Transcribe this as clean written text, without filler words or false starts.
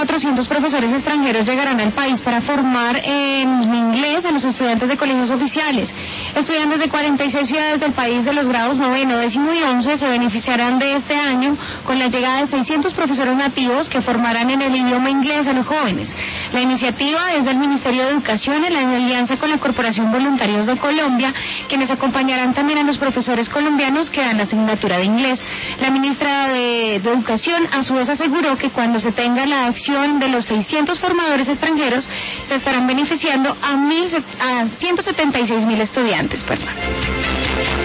1.400 profesores extranjeros llegarán al país para formar en inglés a los estudiantes de colegios oficiales. Estudiantes de 46 ciudades del país de los grados 9, 10 y 11 se beneficiarán de este año con la llegada de 600 profesores nativos que formarán en el idioma inglés a los jóvenes. La iniciativa es del Ministerio de Educación en la alianza con la Corporación Voluntarios de Colombia, quienes acompañarán también a los profesores colombianos que dan la asignatura de inglés. La ministra de Educación a su vez aseguró que cuando se tenga la acción de los 600 formadores extranjeros se estarán beneficiando a 176.000 estudiantes.